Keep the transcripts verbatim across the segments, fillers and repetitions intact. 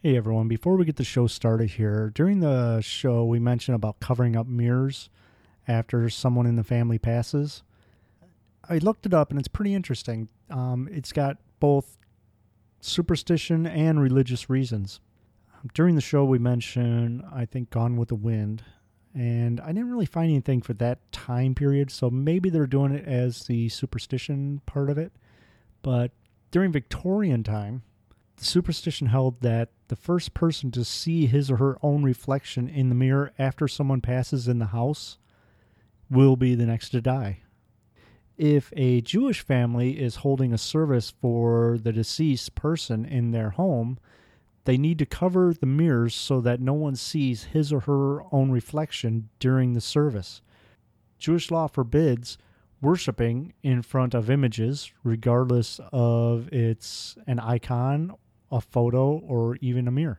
Hey everyone, before we get the show started here, during the show we mentioned about covering up mirrors after someone in the family passes. I looked it up and it's pretty interesting. Um, it's got both superstition and religious reasons. During the show we mentioned, I think, Gone with the Wind, and I didn't really find anything for that time period, so maybe they're doing it as the superstition part of it. But during Victorian time, the superstition held that the first person to see his or her own reflection in the mirror after someone passes in the house will be the next to die. If a Jewish family is holding a service for the deceased person in their home, they need to cover the mirrors so that no one sees his or her own reflection during the service. Jewish law forbids worshiping in front of images, regardless of it's an icon, a photo, or even a mirror.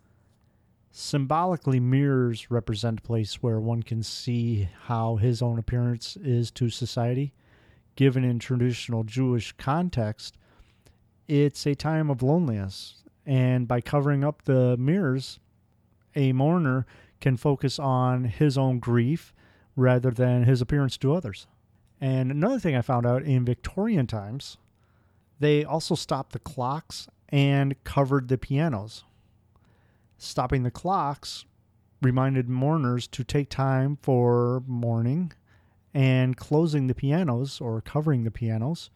Symbolically, mirrors represent a place where one can see how his own appearance is to society. Given in traditional Jewish context, it's a time of loneliness, and by covering up the mirrors, a mourner can focus on his own grief rather than his appearance to others. And another thing I found out, in Victorian times, they also stopped the clocks and covered the pianos. Stopping the clocks reminded mourners to take time for mourning, and closing the pianos, or covering the pianos,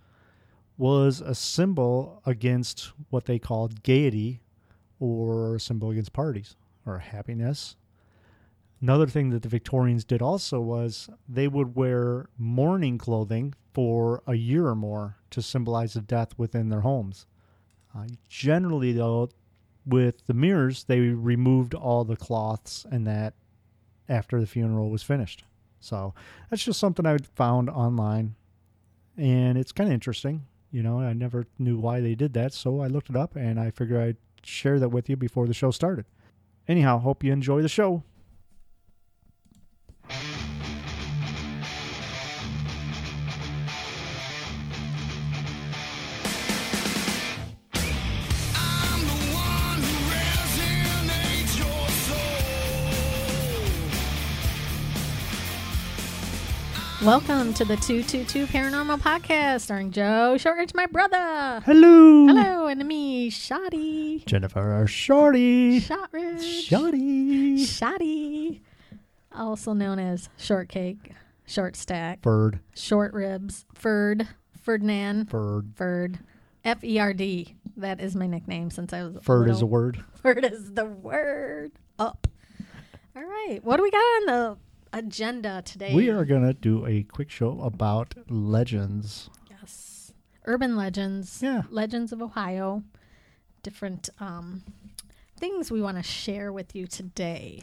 was a symbol against what they called gaiety, or a symbol against parties or happiness. Another thing that the Victorians did also was they would wear mourning clothing for a year or more to symbolize the death within their homes. Uh, generally, though, with the mirrors, they removed all the cloths and that after the funeral was finished. So that's just something I found online, and it's kind of interesting. You know, I never knew why they did that, so I looked it up, and I figured I'd share that with you before the show started. Anyhow, hope you enjoy the show. Welcome to the two two two Paranormal Podcast, starring Joe Shortridge, my brother. Hello. Hello, and me, Shoddy. Jennifer Shorty. Shortridge. Shoddy. Shoddy. Also known as Shortcake, Short Stack, Ferd. Short Ribs, Ferd, Ferdinand, Ferd. Ferd, F E R D. That is my nickname since I was a Ferd little, is a word. Ferd is the word. Up. All right. What do we got on the agenda today? We are going to do a quick show about legends. Yes. Urban legends. Yeah. Legends of Ohio. Different um, things we want to share with you today.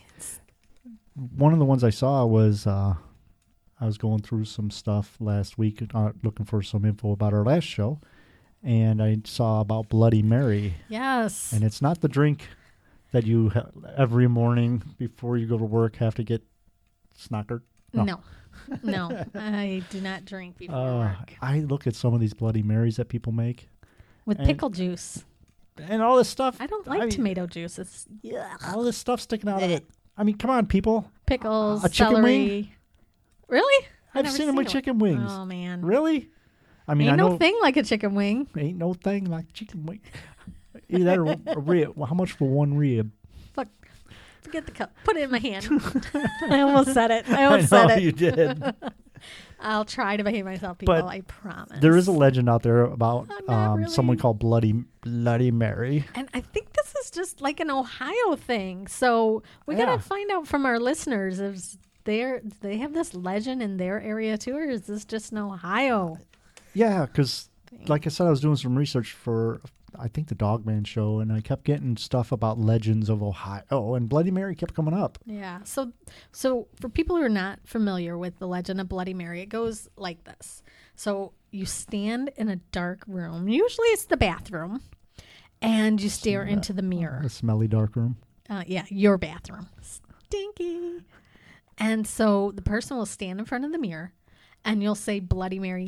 One of the ones I saw was, uh, I was going through some stuff last week, uh, looking for some info about our last show, and I saw about Bloody Mary. Yes. And it's not the drink that you ha- every morning before you go to work have to get snockered. No. No, no I do not drink before uh, work. I look at some of these Bloody Marys that people make. With and, pickle juice. And all this stuff. I don't like I, tomato juice. It's yuck. All this stuff sticking out of it. I mean, come on, people. Pickles, A chicken celery. wing? Really? I've never seen them with one. chicken wings. Oh, man. Really? I mean, Ain't I know no thing like a chicken wing. ain't no thing like chicken wing. Either that or a rib. Well, how much for one rib? Fuck. Forget the cup. Put it in my hand. I almost said it. I I almost know said it. you did. I'll try to behave myself, people. But I promise. There is a legend out there about Oh, not um, really. someone called Bloody Bloody Mary. And I think this is just like an Ohio thing. So we Yeah. gotta find out from our listeners if they're do they have this legend in their area too, or is this just an Ohio? Yeah, because like I said, I was doing some research for, I think, the Dogman show, and I kept getting stuff about legends of Ohio, and Bloody Mary kept coming up. Yeah. So so for people who are not familiar with the legend of Bloody Mary, it goes like this. So you stand in a dark room. Usually it's the bathroom. And you stare Smell- into the mirror. A smelly dark room. Uh, yeah, your bathroom. Stinky. And so the person will stand in front of the mirror and you'll say Bloody Mary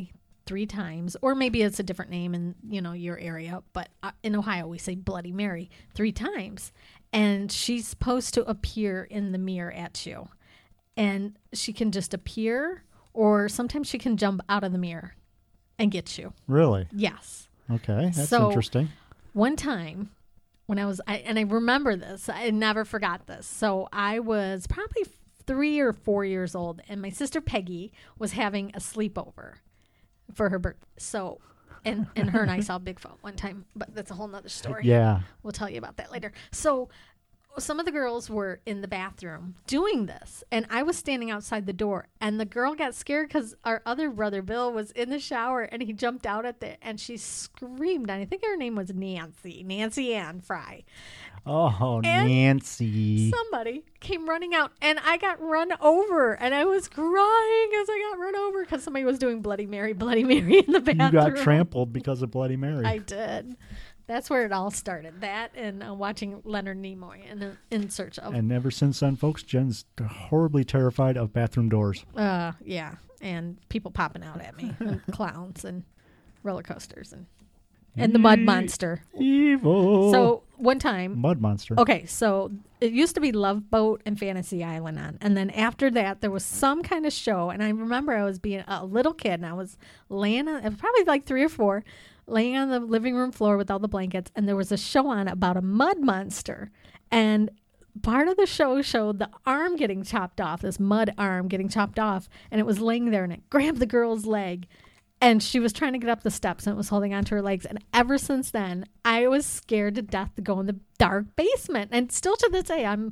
three times, or maybe it's a different name in, you know, your area, but uh, in Ohio we say Bloody Mary three times, and she's supposed to appear in the mirror at you, and she can just appear, or sometimes she can jump out of the mirror and get you. Really? Yes. Okay, that's So, interesting. One time when I was, I, and I remember this, I never forgot this. So I was probably three or four years old, and my sister Peggy was having a sleepover for her birthday. So, and, and her and I saw Bigfoot one time, but that's a whole nother story. Yeah. We'll tell you about that later. So some of the girls were in the bathroom doing this, and I was standing outside the door, and the girl got scared because our other brother Bill was in the shower, and he jumped out at the, and she screamed, and I think her name was Nancy, Nancy Ann Fry. Oh, And Nancy. Somebody came running out, and I got run over, and I was crying as I got run over because somebody was doing Bloody Mary, Bloody Mary in the bathroom. You got trampled because of Bloody Mary. I did. That's where it all started. That and uh, watching Leonard Nimoy in, uh, in Search of. And ever since then, folks, Jen's horribly terrified of bathroom doors. Uh, yeah, and people popping out at me, and clowns and roller coasters, and and the mud monster. Evil. So one time, Mud monster. okay, so it used to be Love Boat and Fantasy Island on, and then after that there was some kind of show, and I remember I was being a little kid, and I was laying on, I was probably like three or four, laying on the living room floor with all the blankets, and there was a show on about a mud monster, and part of the show showed the arm getting chopped off, this mud arm getting chopped off, and it was laying there, and it grabbed the girl's leg, and she was trying to get up the steps, and it was holding onto her legs, and ever since then, I was scared to death to go in the dark basement, and still to this day, I'm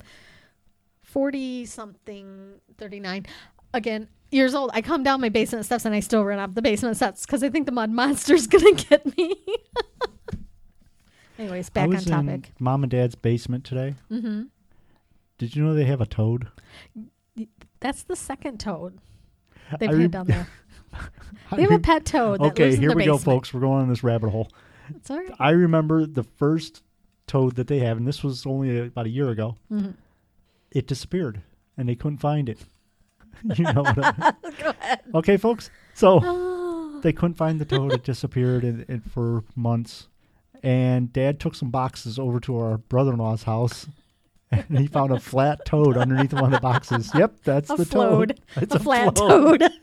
forty-something, thirty-nine, again, years old. I come down my basement steps, and I still run up the basement steps because I think the mud monster's going to get me. Anyways, back I was on topic. in Mom and Dad's basement today. Mm-hmm. Did you know they have a toad? That's the second toad they've I had re- down there. They have a pet toad that Okay, lives in here their we go, basement. folks. We're going on this rabbit hole. It's all right. I remember the first toad that they have, and this was only about a year ago. Mm-hmm. It disappeared, and they couldn't find it. You know what I mean? Go ahead. Okay, folks. So Oh. they couldn't find the toad. It disappeared and, and for months. And Dad took some boxes over to our brother-in-law's house, and he found a flat toad underneath one of the boxes. Yep, that's A the float. toad. It's a flat float. toad.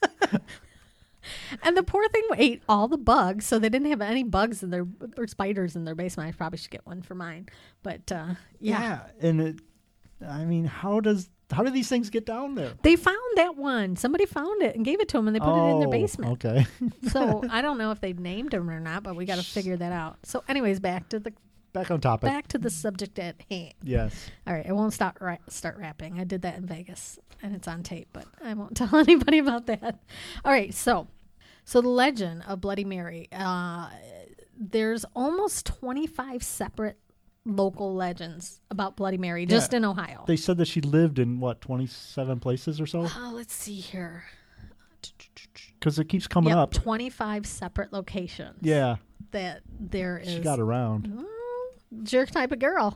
And the poor thing ate all the bugs, so they didn't have any bugs in their or spiders in their basement. I probably should get one for mine, but uh, yeah. Yeah, and it, I mean, how does how do these things get down there? They found that one. Somebody found it and gave it to them, and they put it in their Oh, basement. Okay. So I don't know if they named them or not, but we got to figure that out. So, anyways, back to the Back on topic. back to the subject at hand. Yes. All right, I won't stop ra- start rapping. I did that in Vegas, and it's on tape, but I won't tell anybody about that. All right, so so the legend of Bloody Mary. Uh, there's almost twenty-five separate local legends about Bloody Mary just Yeah. in Ohio. They said that she lived in what twenty-seven places or so, Oh, let's see here. because it keeps coming Yep, up. twenty-five separate locations. Yeah, That there is. she got around. Mm, jerk type of girl.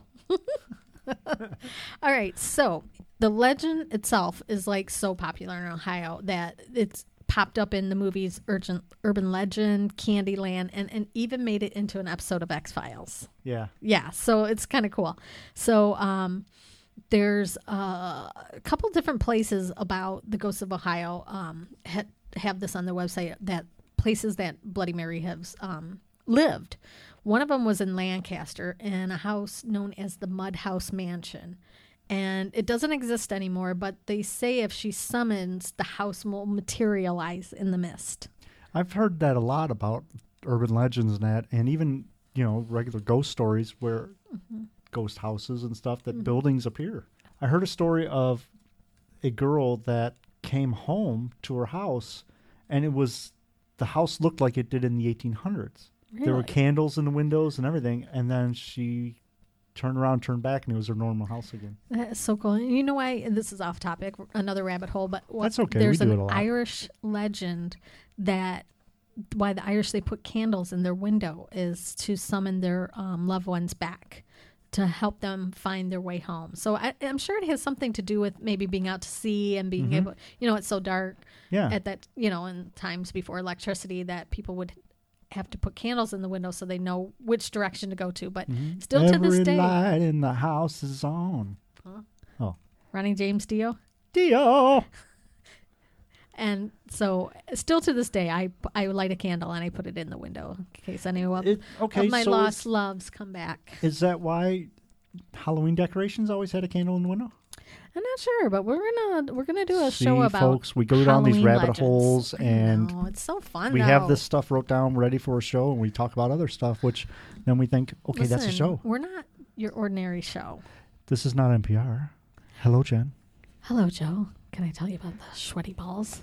All right, so the legend itself is like so popular in Ohio that it's popped up in the movies Urgent, Urban Legend, Candyland, and, and even made it into an episode of X-Files. Yeah. Yeah, so it's kind of cool. So um, there's uh, a couple different places about the Ghosts of Ohio um, ha- have this on their website, that places that Bloody Mary has um, lived. One of them was in Lancaster in a house known as the Mud House Mansion. And it doesn't exist anymore, but they say if she summons, the house will materialize in the mist. I've heard that a lot about urban legends and that, and even, you know, regular ghost stories where Mm-hmm. ghost houses and stuff, that Mhm. buildings appear. I heard a story of a girl that came home to her house, and it was, the house looked like it did in the eighteen hundreds. There were Really? candles in the windows and everything, and then she turned around, turned back, and it was her normal house again. That's so cool. You know why? And this is off topic, another rabbit hole, but what, That's okay, we there's do an it a lot. Irish legend that why the Irish, they put candles in their window is to summon their um, loved ones back to help them find their way home. So I, I'm sure it has something to do with maybe being out to sea and being Mhm. able, you know, it's so dark Yeah. at that, you know, in times before electricity that people would have to put candles in the window so they know which direction to go to. But Mhm. still to this Every day, light in the house is on. Huh? Oh. Ronnie James Dio. Dio. And so still to this day, I, I light a candle and I put it in the window in case any of, It, okay, of my so lost is, loves come back. is that why Halloween decorations always had a candle in the window? I'm not sure, but we're gonna we're gonna do a See, show about folks, we go down these Halloween rabbit legends. holes, I and know, it's so fun. we have though. this stuff wrote down ready for a show, and we talk about other stuff, which then we think, okay, that's a Listen, show. We're not your ordinary show. This is not N P R. Hello, Jen. Hello, Joe. Can I tell you about the sweaty balls?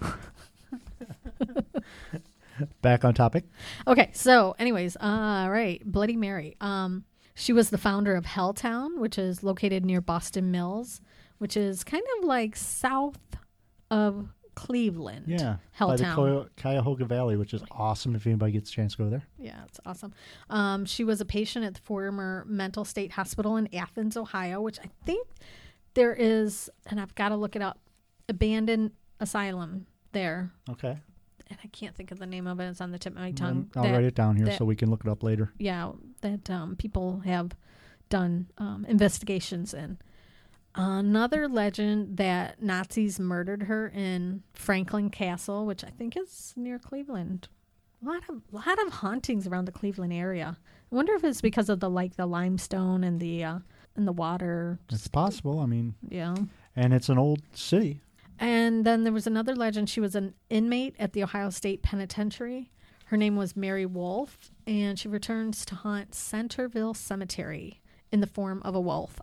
Back on topic. Okay, so anyways, all right, Bloody Mary. Um, she was the founder of Helltown, which is located near Boston Mills, which is kind of like south of Cleveland. Yeah, by the Helltown. Cuya- Cuyahoga Valley, which is awesome if anybody gets a chance to go there. Yeah, it's awesome. Um, she was a patient at the former Mental State Hospital in Athens, Ohio, which I think there is, and I've got to look it up, abandoned asylum there. Okay. And I can't think of the name of it. It's on the tip of my tongue. I'll that, write it down here that- so we can look it up later. Yeah, that um, people have done um, investigations in. Another legend that Nazis murdered her in Franklin Castle, which I think is near Cleveland. A lot of lot of hauntings around the Cleveland area. I wonder if it's because of the like the limestone and the uh, and the water. It's possible. I mean, Yeah. and it's an old city. And then there was another legend. She was an inmate at the Ohio State Penitentiary. Her name was Mary Wolfe, and she returns to haunt Centerville Cemetery in the form of a wolf.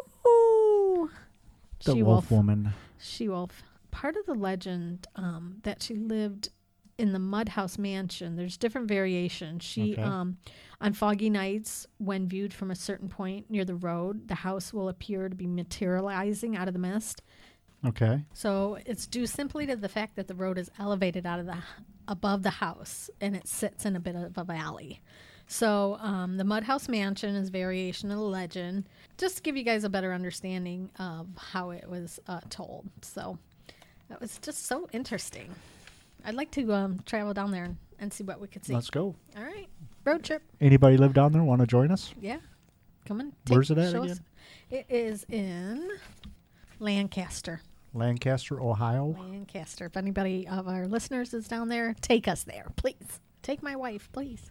Ow! The She-wolf. wolf woman. She-wolf. Part of the legend um, that she lived in the Mudhouse Mansion. There's different variations. She, Okay. um, on foggy nights, when viewed from a certain point near the road, the house will appear to be materializing out of the mist. Okay. So it's due simply to the fact that the road is elevated out of the above the house, and it sits in a bit of a valley. So um, the Mudhouse Mansion is variation of the legend, just to give you guys a better understanding of how it was uh, told. So that was just so interesting. I'd like to um, travel down there and, and see what we could see. Let's go. All right, road trip. Anybody live down there? Want to join us? Yeah, come on. Where's it at show again? us. It is in Lancaster. Lancaster, Ohio. Lancaster. If anybody of our listeners is down there, take us there, please. Take my wife, please.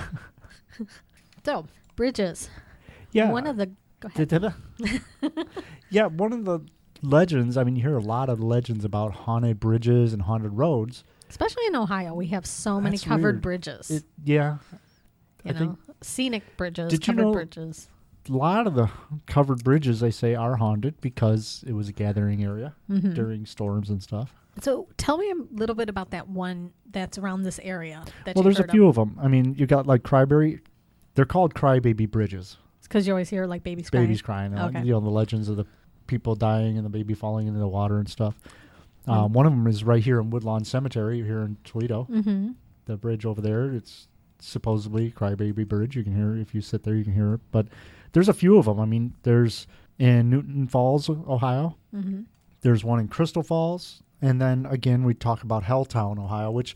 So, bridges. Yeah. One of the. Go ahead. Da-da-da. Yeah, one of the legends. I mean, you hear a lot of legends about haunted bridges and haunted roads. Especially in Ohio, we have so many That's covered weird. bridges. It, yeah, you I know, think- scenic bridges, Did you covered know- bridges. a lot of the covered bridges they say are haunted because it was a gathering area Mhm. during storms and stuff. So, tell me a little bit about that one that's around this area. That Well, you there's a heard few of them. I mean, you got like Cryberry. They're called crybaby bridges. because you always hear like babies crying. Babies crying. uh, Okay. You know, the legends of the people dying and the baby falling into the water and stuff. Mm. Um, one of them is right here in Woodlawn Cemetery here in Toledo. Mm-hmm. The bridge over there, it's supposedly Crybaby Bridge. You can hear it. If you sit there, you can hear it. But there's a few of them. I mean, there's in Newton Falls, Ohio. Mm-hmm. There's one in Crystal Falls. And then, again, we talk about Helltown, Ohio, which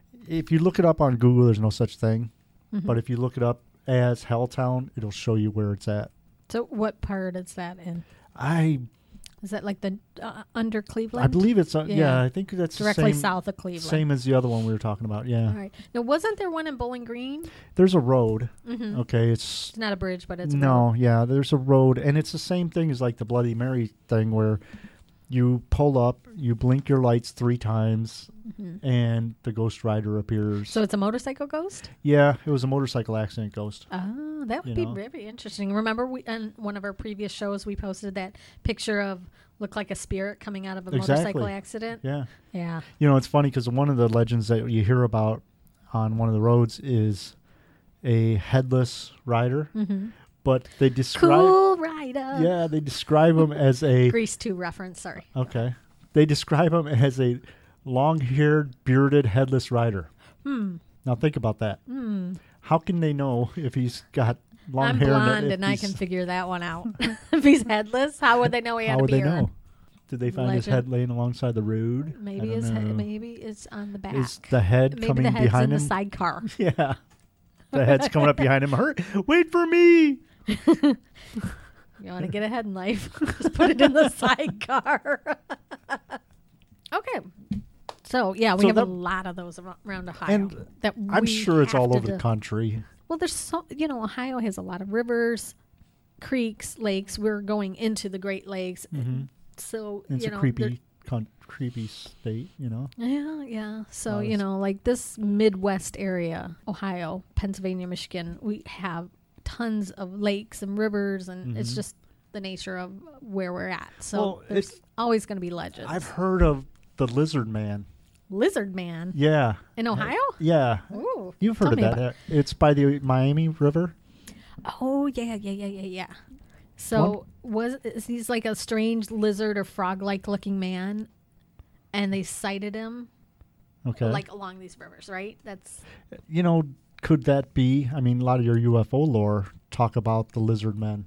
if you look it up on Google, there's no such thing. Mm-hmm. But if you look it up as Helltown, it'll show you where it's at. So, what part is that in? I Is that like the uh, under Cleveland? I believe it's, uh, yeah. Yeah. I think that's directly the same, south of Cleveland. same as the other one we were talking about. Yeah. All right. Now, wasn't there one in Bowling Green? There's a road. Mm-hmm. Okay. It's, It's not a bridge, but it's a no, road. yeah, there's a road. And it's the same thing as like the Bloody Mary thing where you pull up, you blink your lights three times, Mhm. and the Ghost Rider appears. So it's a motorcycle ghost. Yeah, it was a motorcycle accident ghost. Oh, that would You be know. very interesting. Remember, we on one of our previous shows we posted that picture of looked like a spirit coming out of a motorcycle Exactly. accident. Yeah. Yeah. You know, it's funny because one of the legends that you hear about on one of the roads is a headless rider, Mm-hmm. but they describe Cool rider. yeah, they describe him as a Grease two reference. Sorry. okay. They describe him as a long-haired, bearded, headless rider. Hmm. Now think about that. Hmm. How can they know if he's got long I'm hair. blonde, if and I he's- can figure that one out. If he's headless, how would they know he had How a would they beard? know? Did they find his Legend. head laying alongside the road? I Maybe don't his head, know. maybe it's on the back. Is the head maybe coming the head's behind in him? the sidecar. Yeah. The head's coming up behind him. Hurry, wait for me. You want to get ahead in life? Just put it in the sidecar. Okay. So yeah, we So have that- a lot of those ar- around Ohio. And that I'm we sure it's have all to over do. the country. Well, there's so you know Ohio has a lot of rivers, creeks, lakes. We're going into the Great Lakes, Mm-hmm. so It's you a know, creepy, con- creepy state, you know. there- Yeah, yeah. So Lot of you s- know, like this Midwest area, Ohio, Pennsylvania, Michigan, we have tons of lakes and rivers, and it's Mhm. just the nature of where we're at. So Well, there's it's- always going to be legends. I've heard of the Lizard Man. Lizard Man Yeah. in Ohio. Yeah. Ooh, You've tell heard of me that. about- uh, It's by the Miami River. Oh yeah, yeah, yeah, yeah, yeah. So was is he's like a strange lizard or frog-like looking man, and they sighted him Okay. like along these rivers, right? That's you know, could that be? I mean, a lot of your U F O lore talk about the Lizard Men.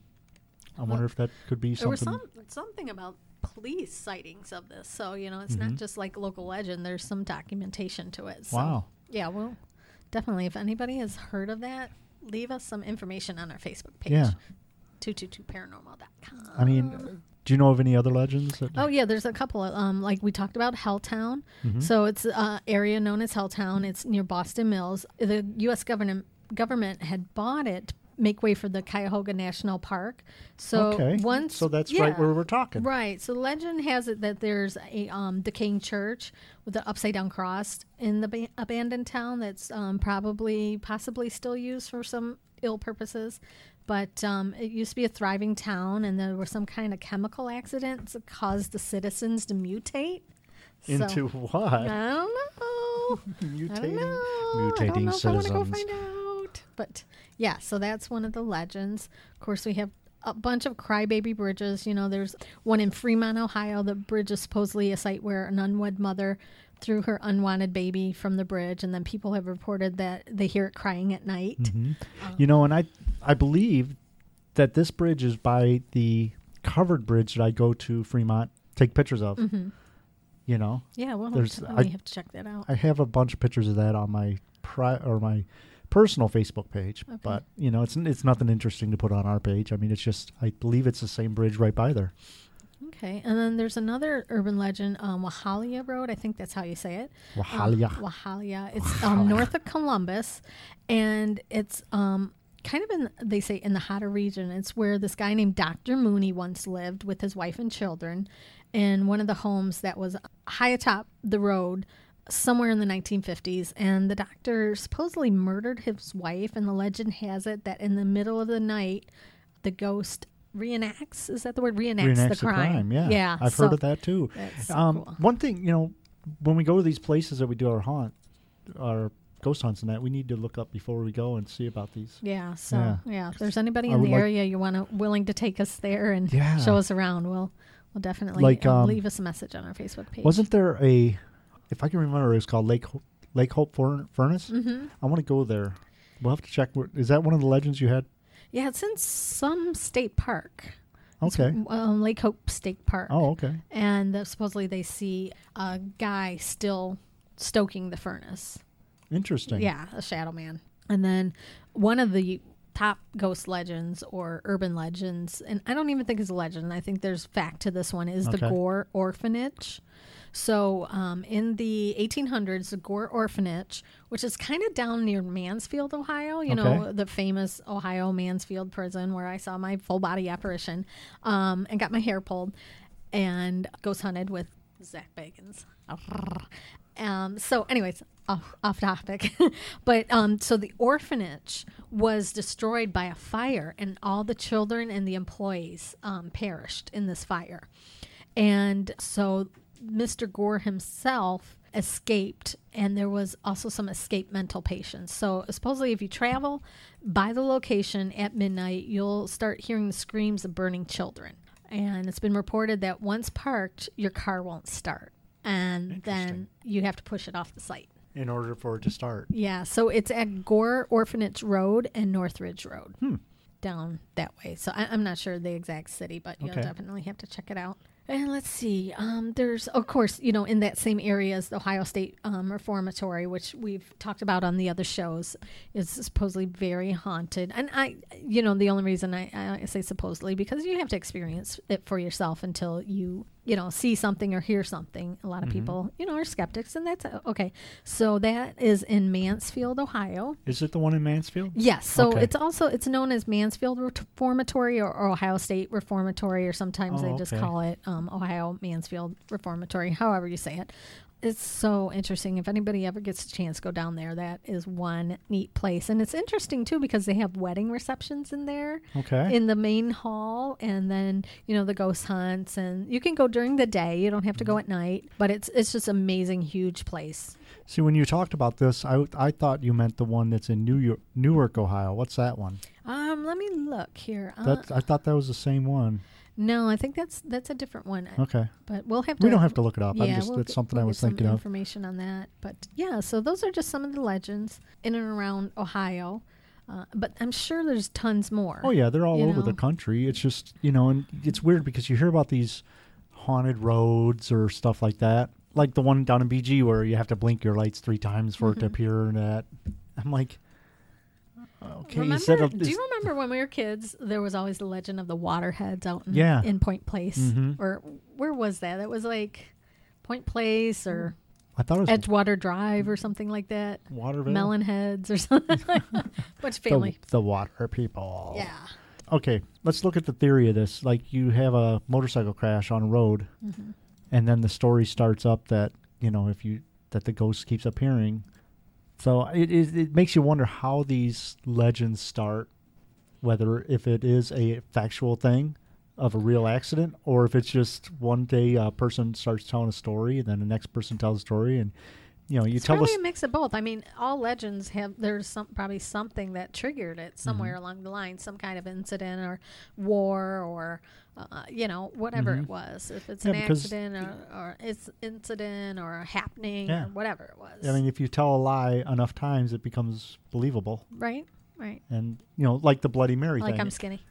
I wonder if that could be there was something. some something about police sightings of this. So you know, it's not Mhm. just like local legend. There's some documentation to it. So, Wow. Yeah. Well, definitely. If anybody has heard of that, leave us some information on our Facebook page. Yeah. two two two paranormal dot com. I mean, do you know of any other legends? That, Oh yeah, there's a couple of um like we talked about Helltown. Mhm. So it's an area known as Helltown. It's near Boston Mills. The U S government government had bought it to make way for the Cuyahoga National Park. So okay. once so that's yeah, right where we're talking. Right. So legend has it that there's a um, decaying church with an upside down cross in the ba- abandoned town that's um, probably, possibly still used for some ill purposes. But um, it used to be a thriving town, and there was some kind of chemical accidents that caused the citizens to mutate. So- Into what? I don't know. I don't Mutating, know. I don't mutating know if I want to go citizens. find out. But yeah, so that's one of the legends. Of course, we have a bunch of crybaby bridges. You know, there's one in Fremont, Ohio. The bridge is supposedly a site where an unwed mother threw her unwanted baby from the bridge, and then people have reported that they hear it crying at night. Mhm. Um, You know, and I I believe that this bridge is by the covered bridge that I go to Fremont, take pictures of. hmm You know, Yeah, well, There's- definitely I- have to check that out. I have a bunch of pictures of that on my pri- or my personal Facebook page, Okay. but you know, it's it's nothing interesting to put on our page. I mean, it's just I believe it's the same bridge right by there. Okay, and then there's another urban legend, um, Wahalia Road. I think that's how you say it. Wahalia. Um, Wahalia. It's um, north of Columbus, and it's um, kind of in, they say, in the hotter region. It's where this guy named Doctor Mooney once lived with his wife and children in one of the homes that was high atop the road somewhere in the nineteen fifties. And the doctor supposedly murdered his wife, and the legend has it that in the middle of the night, the ghost reenacts, is that the word? Reenacts, Reenacts the crime. yeah. Yeah. I've so heard of that too. That's so Um, cool. One thing, you know, when we go to these places that we do our haunt, our ghost hunts and that, we need to look up before we go and see about these. Yeah, so Yeah. yeah, if there's anybody I in would the like- area you want to willing to take us there and Yeah. show us around, we'll we'll definitely Like, um, um, leave us a message on our Facebook page. Wasn't there a, if I can remember, it was called Lake Ho- Lake Hope Fur- Furnace? Mm-hmm. I want to go there. We'll have to check. where- Is that one of the legends you had? Yeah, it's in some state park. It's, Okay. um, Lake Hope State Park. Oh, okay. And uh, supposedly they see a guy still stoking the furnace. Interesting. Yeah, a shadow man. And then one of the top ghost legends or urban legends, and I don't even think it's a legend, I think there's fact to this one, is the Okay. Gore Orphanage. So um, in the eighteen hundreds, the Gore Orphanage, which is kind of down near Mansfield, Ohio, you know, Okay. the famous Ohio Mansfield prison where I saw my full body apparition um, and got my hair pulled and ghost hunted with Zach Bagans. Um, so anyways, off, off topic. But um, so the orphanage was destroyed by a fire, and all the children and the employees um, perished in this fire. And so Mister Gore himself escaped, and there was also some escaped mental patients. So supposedly if you travel by the location at midnight, you'll start hearing the screams of burning children. And it's been reported that once parked, your car won't start. And then Interesting. you have to push it off the site. In order for it to start. Yeah, so it's at Gore Orphanage Road and Northridge Road. Hmm. down that way. So I, I'm not sure the exact city, but you'll Okay. definitely have to check it out. And let's see. Um, there's, of course, you know, in that same area is the Ohio State um, Reformatory, which we've talked about on the other shows, is supposedly very haunted. And I, you know, the only reason I, I say supposedly because you have to experience it for yourself until you, you know, see something or hear something. A lot of Mhm. people, you know, are skeptics, and that's uh, okay. So that is in Mansfield, Ohio. Is it the one in Mansfield? Yes. So Okay. it's also it's known as Mansfield Reformatory or, or Ohio State Reformatory, or sometimes Oh, they just okay. call it um, Ohio Mansfield Reformatory, however you say it. It's so interesting. If anybody ever gets a chance, go down there. That is one neat place, and it's interesting too because they have wedding receptions in there Okay. in the main hall, and then you know the ghost hunts, and you can go during the day. You don't have to go at night, but it's it's just amazing, huge place. See, when you talked about this, I, I thought you meant the one that's in New York, Newark, Ohio. What's that one? Um, let me look here. Uh, That I thought that was the same one. No, I think that's that's a different one. Okay. But we'll have to. We don't have to look it up. Yeah, I'm just we'll that's get- something we'll I get was some thinking of. information on that. But yeah, so those are just some of the legends in and around Ohio. Uh, but I'm sure there's tons more. Oh yeah, they're all you over know. the country. It's just you know, and it's weird because you hear about these haunted roads or stuff like that, like the one down in B G where you have to blink your lights three times for it to Mhm. appear. And that I'm like, okay, Remember, instead of do you remember when we were kids? There was always the legend of the waterheads out in, Yeah. in Point Place, Mhm. or where was that? That was like Point Place or I thought it was Edgewater Drive or something like that. Waterville. Melon Heads or something like that. Bunch of the, family. the water people. Yeah. Okay, let's look at the theory of this. Like you have a motorcycle crash on a road, Mhm. and then the story starts up that you know if you that the ghost keeps appearing. So it is it makes you wonder how these legends start, whether if it is a factual thing of a real accident or if it's just one day a person starts telling a story and then the next person tells a story and you know you It's tell probably us a mix of both. I mean, all legends have there's some probably something that triggered it somewhere Mm-hmm. along the line, some kind of incident or war or uh, you know whatever Mhm. it was. If it's Yeah, an because- accident or, or it's incident or a happening Yeah. or whatever it was. I mean if you tell a lie enough times it becomes believable. right, right. And you know like the Bloody Mary Like thing. I'm skinny.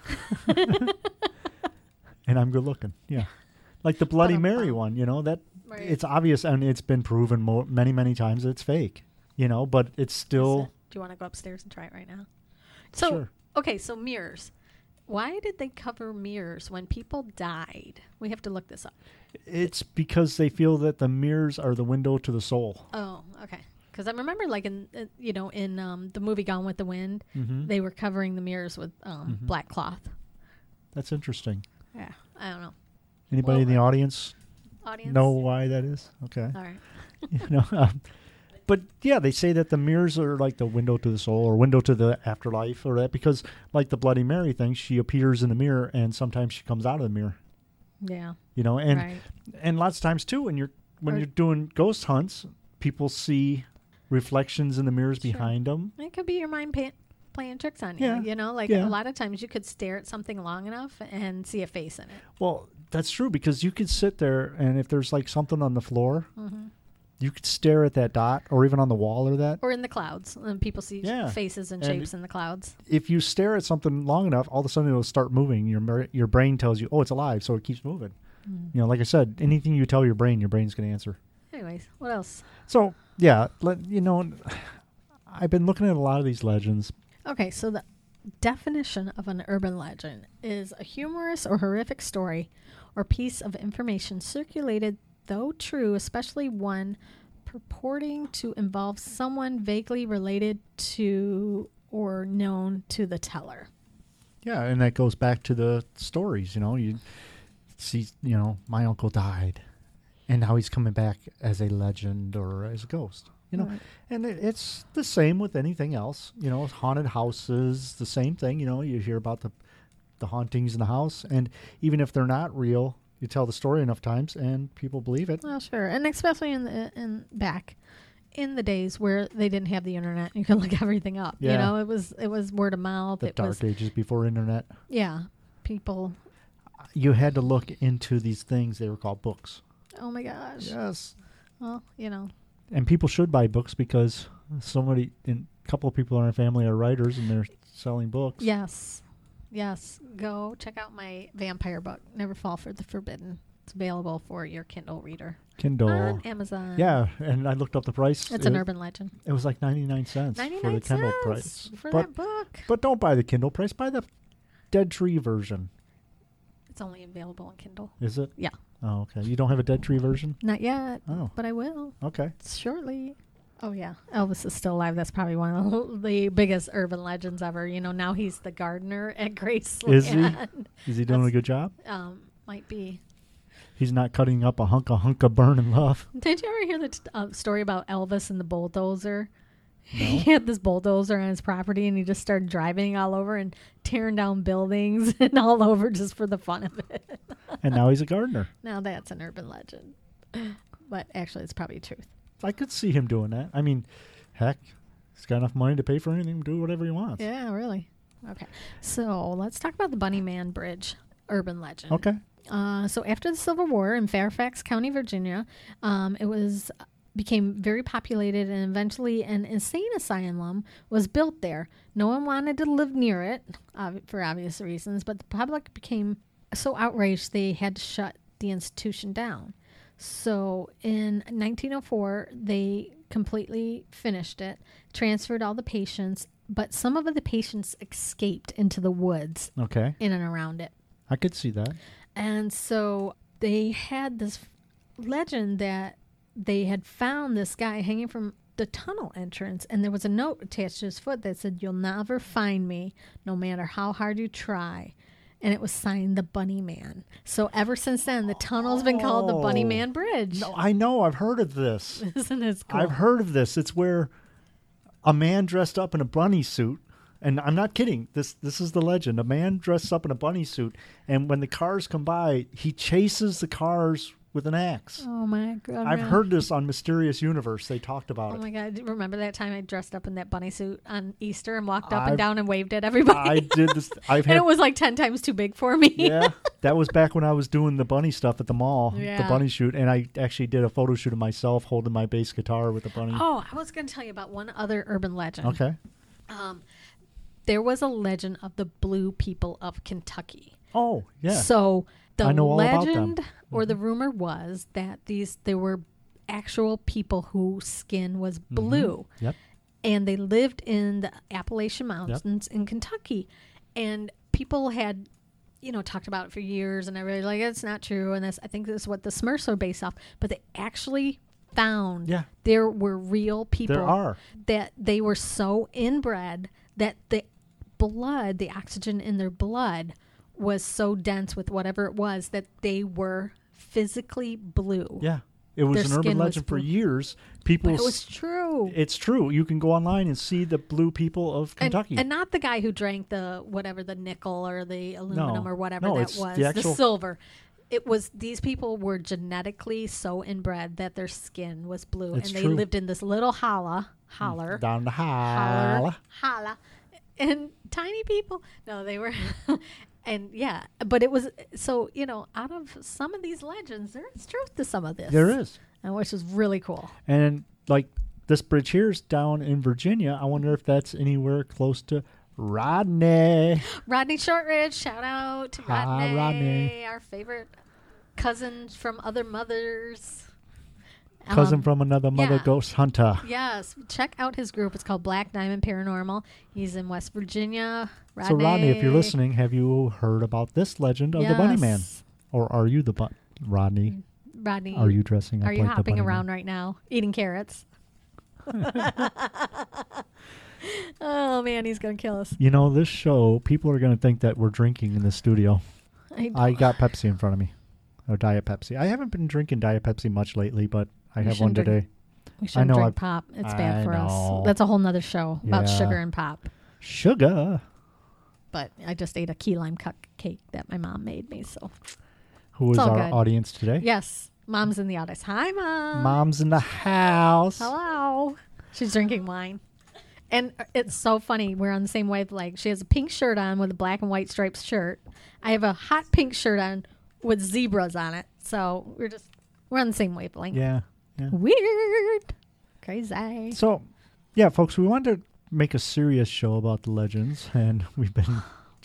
And I'm good looking. Yeah. Like the Bloody Mary Ba-dum-bum. one, you know, that Right. it's obvious and it's been proven mo- many, many times that it's fake, you know, but it's Is still. it? Do you want to go upstairs and try it right now? So Sure. okay, so mirrors. Why did they cover mirrors when people died? We have to look this up. It's because they feel that the mirrors are the window to the soul. Oh, okay. Because I remember, like in uh, you know in um, the movie Gone with the Wind, Mm-hmm. they were covering the mirrors with um, Mhm. black cloth. That's interesting. Yeah, I don't know. Anybody Well, in the audience Audience, know why that is? Okay. All right. you know, um, but yeah, they say that the mirrors are like the window to the soul or window to the afterlife or that because like the Bloody Mary thing, she appears in the mirror and sometimes she comes out of the mirror, Yeah. you know, and right. and lots of times too when you're when Or- you're doing ghost hunts people see reflections in the mirrors Sure. behind them. It could be your mind pa- playing tricks on you. Yeah, You know, like yeah. a lot of times you could stare at something long enough and see a face in it. Well, that's true because you could sit there and if there's like something on the floor hmm you could stare at that dot or even on the wall or that. Or in the clouds, and people see Yeah. faces and And shapes in the clouds. If you stare at something long enough all of a sudden it'll start moving. Your mer- your brain tells you, oh, it's alive, so it keeps moving. Mm. You know, like I said, anything you tell your brain your brain's going to answer. Anyways, what else? So yeah, let you know, I've been looking at a lot of these legends. Okay, so the definition of an urban legend is a humorous or horrific story or piece of information circulated, though true, especially one purporting to involve someone vaguely related to or known to the teller. Yeah, and that goes back to the stories, you know. You see, you know, my uncle died, and now he's coming back as a legend or as a ghost, you know. Right. And it, it's the same with anything else, you know. Haunted houses, the same thing, you know. You hear about the the hauntings in the house, and even if they're not real, you tell the story enough times, and people believe it. Well, sure, and especially in the in back in the days where they didn't have the internet, you could look everything up. You Yeah. know, it was it was word of mouth. The it dark was ages before internet, yeah, people. you had to look into these things. They were called books. Oh my gosh. Yes. Well, you know. And people should buy books because somebody, a couple of people in our family are writers and they're selling books. Yes. Yes, go check out my vampire book, Never Fall for the Forbidden. It's available for your Kindle reader Kindle. on Amazon. Yeah, and I looked up the price. It's it, an urban legend. It was like ninety-nine cents ninety-nine for the Kindle cents price. for but, that book. But don't buy the Kindle price. Buy the Dead Tree version. It's only available on Kindle. Is it? Yeah. Oh, okay. You don't have a Dead Tree version? Not yet, Oh, but I will okay. shortly. Oh, yeah. Elvis is still alive. That's probably one of the biggest urban legends ever. You know, now he's the gardener at Graceland. Is he? Is he doing That's- a good job? Um, might be. He's not cutting up a hunk of hunk of burning love. Did you ever hear the t- uh, story about Elvis and the bulldozer? No. He had this bulldozer on his property, and he just started driving all over and tearing down buildings and all over just for the fun of it. And now he's a gardener. Now that's an urban legend. But actually, it's probably truth. I could see him doing that. I mean, heck, he's got enough money to pay for anything, do whatever he wants. Yeah, really. Okay. So let's talk about the Bunny Man Bridge urban legend. Okay. Uh, so after the Civil War in Fairfax County, Virginia, um, it was became very populated, and eventually an insane asylum was built there. No one wanted to live near it uh, for obvious reasons, but the public became so outraged they had to shut the institution down. So in nineteen oh four, they completely finished it, transferred all the patients, but some of the patients escaped into the woods Okay. in and around it. I could see that. And so they had this legend that they had found this guy hanging from the tunnel entrance, and there was a note attached to his foot that said, "You'll never find me, no matter how hard you try." And it was signed the Bunny Man. So ever since then, the tunnel's been called the Bunny Oh. Man Bridge. No, I know. I've heard of this. Isn't it cool? I've heard of this. It's where a man dressed up in a bunny suit, and I'm not kidding. This this is the legend. A man dressed up in a bunny suit, and when the cars come by, he chases the cars with an axe. Oh my God. I've heard this on Mysterious Universe. They talked about Oh it. my God. Do you remember that time I dressed up in that bunny suit on Easter and walked up I've- and down and waved at everybody? I did this. I've and had it was like ten times too big for me. yeah. That was back when I was doing the bunny stuff at the mall, the Yeah. bunny shoot, and I actually did a photo shoot of myself holding my bass guitar with the bunny. Oh, I was going to tell you about one other urban legend. Okay. Um, there was a legend of the Blue People of Kentucky. Oh, yeah. So the I know all about them. legend or the rumor was that these there were actual people whose skin was blue, Yep. and they lived in the Appalachian Mountains in Kentucky, and people had, you know, talked about it for years, and everybody like it's not true, and this I think this is what the Smurfs are based off, but they actually found Yeah. there were real people There are. that they were so inbred that the blood, the oxygen in their blood was so dense with whatever it was that they were physically blue. Yeah. It was Their an skin urban was legend for blue. years. People But it was s- true. It's true. You can go online and see the blue people of And, Kentucky. and not the guy who drank the whatever the nickel or the aluminum No. or whatever No, that it's was, the the, actual- silver. It was these people were genetically so inbred that their skin was blue, It's and they true. lived in this little holla, holler, Down the holler, holla. holla, and tiny people. No, they were, and yeah, but it was so you know out of some of these legends, there is truth to some of this. There is. and which is really cool. And like this bridge here's down in Virginia. I wonder if that's anywhere close to Rodney. Rodney Shortridge, shout out to Hi, Rodney, Rodney. our favorite cousin from other mothers. Cousin Um, from another mother yeah. ghost hunter. Yes, check out his group. It's called Black Diamond Paranormal. He's in West Virginia. Rodney. So Rodney, if you're listening, have you heard about this legend of the Bunny Man? Yes. Or are you the bun? Rodney, Rodney, are you dressing up are you like the hopping Bunny around Man? right now eating carrots? Oh man, he's gonna kill us. You know, this show, people are going to think that we're drinking in the studio. I, I got Pepsi in front of me. Or Diet Pepsi. I haven't been drinking Diet Pepsi much lately, but I You have one shouldn't drink- today. we shouldn't know drink I've- pop. It's bad I for know. us. That's a whole nother show about Yeah. sugar and pop. Sugar. But I just ate a key lime cupcake that my mom made me. So Who is all our good. audience today? yes, mom's in the audience. Hi, mom. Mom's in the house. Hello. She's drinking wine. And it's so funny. We're on the same wavelength. She has a pink shirt on with a black and white striped shirt. I have a hot pink shirt on with zebras on it. So we're just, we're on the same wavelength. Yeah. yeah. Weird. Crazy. So, yeah, folks, we wanted to make a serious show about the legends, and we've been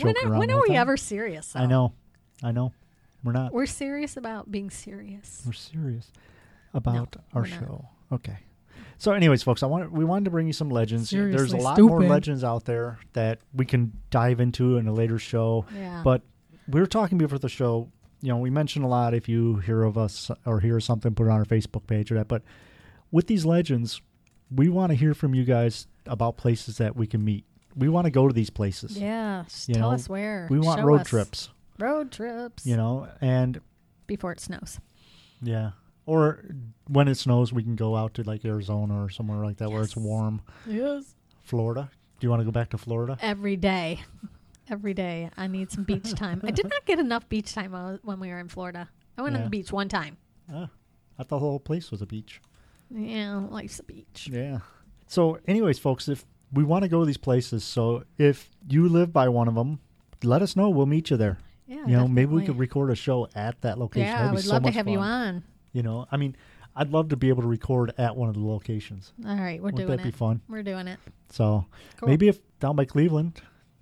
joke When, are- around. when the are whole we time. ever serious? I though? know. I know. We're not. We're serious about being serious. We're serious about our we're not. show. Okay. So, anyways, folks, I want we wanted to bring you some legends. There's a Seriously lot more stupid. legends out there that we can dive into in a later show. Yeah. But we were talking before the show. You know, we mentioned a lot. If you hear of us or hear something, put it on our Facebook page or that. But with these legends, we want to hear from you guys about places that we can meet. We want to go to these places. yeah. Just You tell know, us where. We want Show road us. trips. Road trips. You know, and Before it snows. yeah. Or when it snows, we can go out to like Arizona or somewhere like that where it's Yes. warm. Yes. Florida. Do you want to go back to Florida? Every day. Every day. I need some beach time. I did not get enough beach time while- when we were in Florida. I went on Yeah. the beach one time. Ah, I thought the whole place was a beach. Yeah, life's a beach. Yeah. So, anyways, folks, if we want to go to these places, so if you live by one of them, let us know. We'll meet you there. Yeah. you know, maybe we definitely. could record a show at that location. Yeah, That'd I be would so love to much have you fun. on. You know, I mean, I'd love to be able to record at one of the locations. All right, we're Wouldn't doing that it. be fun? We're doing it. So Cool. maybe if down by Cleveland,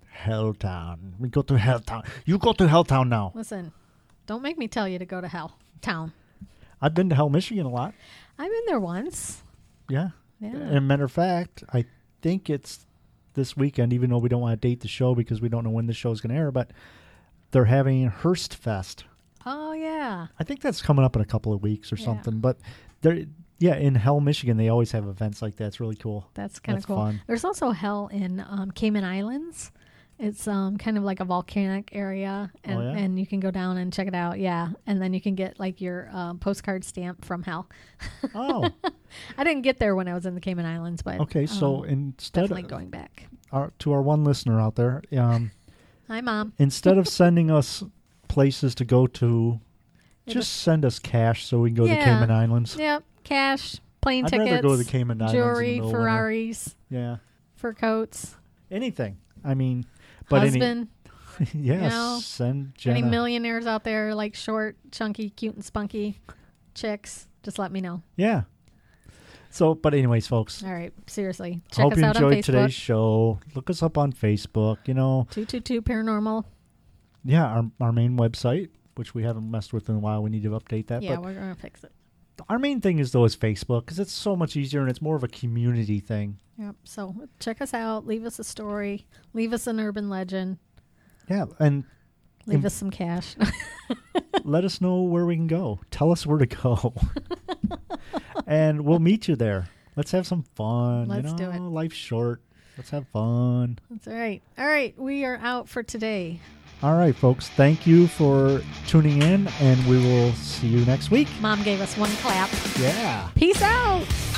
Helltown. We go to Helltown. You go to Helltown now. Listen, don't make me tell you to go to hell town. I've been to Hell, Michigan a lot. I've been there once. Yeah. Yeah. And a matter of fact, I think it's this weekend, even though we don't want to date the show because we don't know when the show's going to air, but they're having Hearst Fest. Oh yeah. I think that's coming up in a couple of weeks or Yeah. something. But they're, yeah, in Hell, Michigan, they always have events like that. It's really cool. That's kind of That's cool. fun. There's also hell in um, Cayman Islands. It's um, kind of like a volcanic area, and, Oh, yeah? and you can go down and check it out. Yeah, and then you can get like your um, postcard stamp from hell. Oh, I didn't get there when I was in the Cayman Islands, but okay. So um, instead definitely of, going back. our, to our one listener out there, um, Hi, Mom. instead of sending us places to go to, Yeah, just send us cash so we can go to Yeah. Cayman Islands. Yep, cash, plane I'd tickets, rather go to the Cayman Islands in the jewelry, middle of winter. Ferraris, Yeah, fur coats, anything. I mean, but husband. any, yes, you know, send Jenna. Any millionaires out there like short, chunky, cute, and spunky chicks? Just let me know. Yeah. So, but anyways, folks, All right, seriously, I check hope us you out on enjoyed Facebook. today's show. Look us up on Facebook. You know, two two two Paranormal. yeah, our our main website, which we haven't messed with in a while. We need to update that. Yeah, but we're gonna fix it. our main thing is though is Facebook because it's so much easier and it's more of a community thing. Yep. So check us out. Leave us a story. Leave us an urban legend. Yeah, and Leave And- us some cash. let us know where we can go. Tell us where to go, and we'll meet you there. Let's have some fun. Let's you know, do it. Life's short. Let's have fun. That's all right. All right, we are out for today. All right, folks. Thank you for tuning in, and we will see you next week. Mom gave us one clap. Yeah. Peace out.